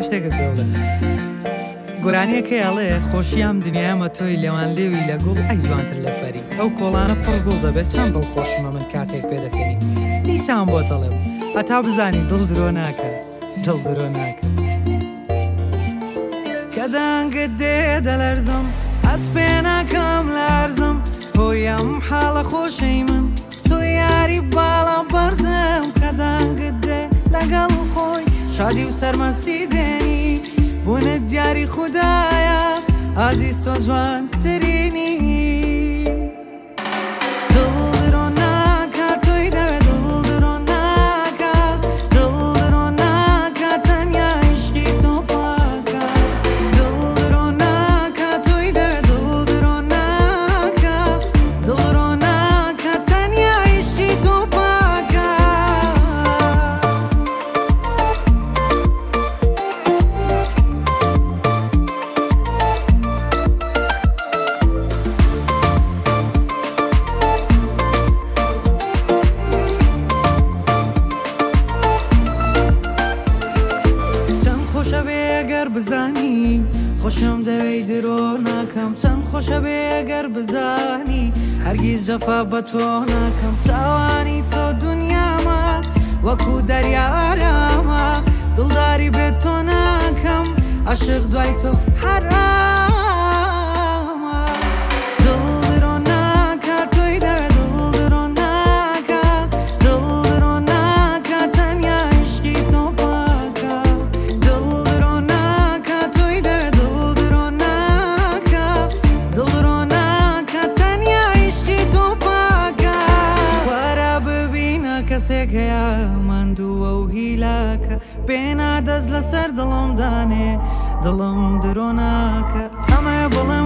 شتێکت پێ بڵێ گۆرانیەکەی ئەڵێ خۆشیام دنیامە تۆی لێوان لێوی لە گوڵ ئەی جوانتر لە فەری ئەو کۆڵانە پڕ گوڵ دەبێت چەند دڵخۆشمە من کاتێک پێ دەکەنی دیسان بۆ تەڵێم هەتا بزانی دڵ درۆ ناکە دڵ درۆ ناکە کە دانگت دێ دەلەرزم ئەس پێ ناکەم لارزم تۆی ئەم حاڵە خۆشەی من تۆ یاری باڵام بەرزم کە دانگت دێ لەگەڵ خۆی شادی و سەرمەسی دێنی بوونت دیاری خوددایە ئازیز تۆ جوان ترینی بزانی خۆشم دەوێی درۆ ناکەم چەند خۆشە بێ ئەگەر بزانی هەرگیز جەفا بە تۆ ناکەم چاوانی تۆ دنیامە وەکو دەریا ئارامە دڵداری بێت تۆ ناکەم عاشق دوای تۆ حرامە دڵ درۆ ناکە تۆی دەوێت دڵ درۆ ناکە دڵ درۆ ناکە تەنیا عیشقی تۆ پاکە دڵ درۆ ناکە تۆی دەوێت دڵ درۆ ناکە دڵ درۆ ناکە تەنیا عیشقی تۆ پاکە وەرە ببینە کەسێک هەیە ماندووە و هیلاکە پێنا دەست لەسەر دڵم دانێ دڵم درۆ ناکە ئەمە بڵێم